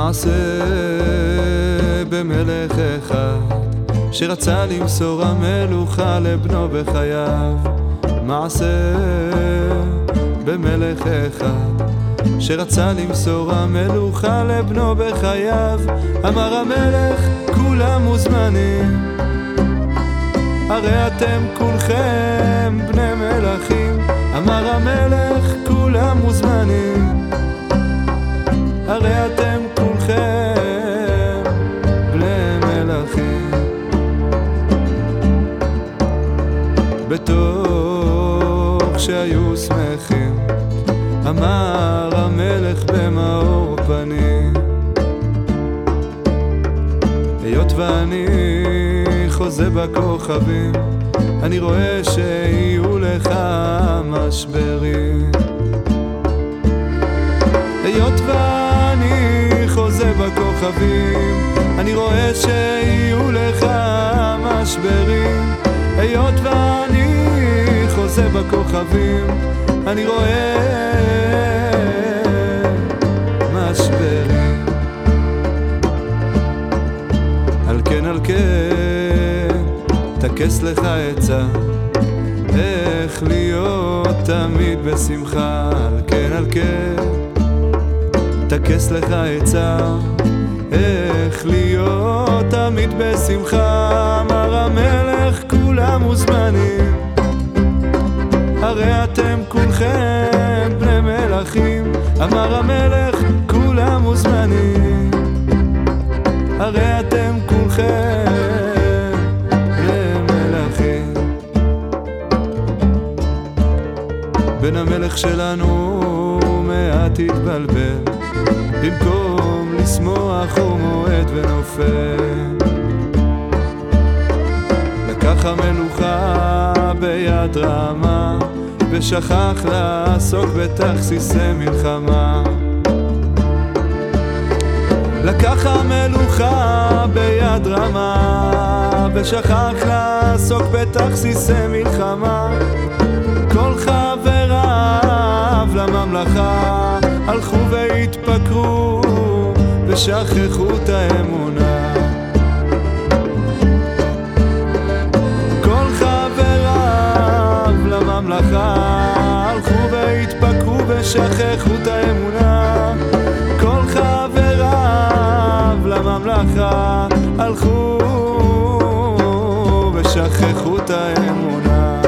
מעשה במלך אחד שרצה למסור המלוכה לבנו בחייו. מעשה במלך אחד שרצה למסור המלוכה לבנו בחייו. אמר המלך כולם מוזמנים, הרי אתם כולכם בני מלכים. אמר המלך כולם מוזמנים, הרי אתם כולכם בני מלכים. בתוך שהיו שמחים אמר המלך במאור פנים, היות ואני חוזה בכוכבים, אני רואה שיהיו לך משברים. היות ואני חוזה בכוכבים, אני רואה שיהיו לך משברים. היות ואני חוזה בכוכבים, אני רואה משברים. על כן תכס לך עצה איך להיות תמיד בשמחה. על כן תכס לך עצה איך להיות תמיד בשמחה. אמר המלך כולם מוזמנים, הרי אתם כולכם בני מלכים. אמר המלך כולם מוזמנים, הרי אתם כולכם בני מלכים. בן המלך שלנו מעט התבלבל, במקום לשמוח הוא מועד ונופל. לקח המלוכה ביד רמה ושכח לעסוק בתכסיסי מלחמה. לקח המלוכה ביד רמה ושכח לעסוק בתכסיסי מלחמה. כל חבריו לממלכה הלכו והתפקרו ושכחו את האמונה. כל חבריו לממלכה הלכו והתפקרו ושכחו את האמונה. כל חבריו לממלכה הלכו ושכחו את האמונה.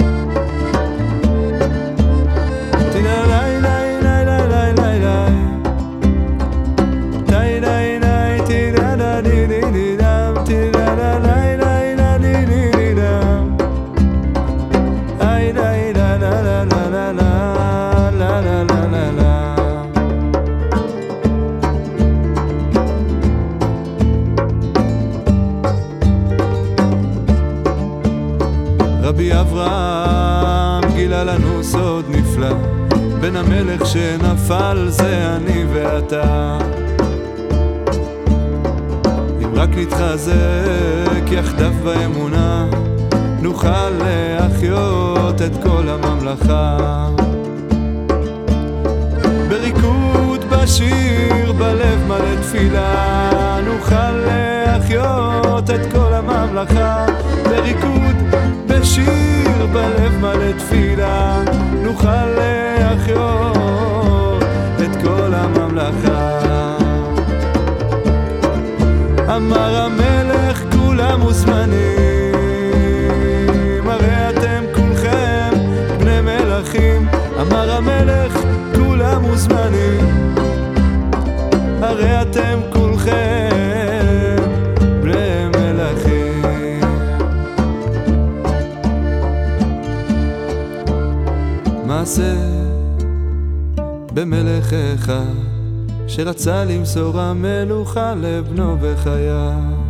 רבי אברהם גילה לנו סוד נפלא, בן המלך שנפל זה אני ואתה. אם רק נתחזק יחדיו באמונה, נוכל להחיות את כל הממלכה. בריקוד בשיר בלב מלא תפילה, נוכל להחיות את כל הממלכה. בריקוד בשיר בלב מלא תפילה, נוכל להחיות את כל הממלכה. אמר המלך כולם מוזמנים, הרי אתם כולכם בני מלכים. אמר המלך כולם מוזמנים, הרי אתם כולכם בני מלכים. מעשה במלך אחד שרצה למסור המלוכה לבנו בחייו.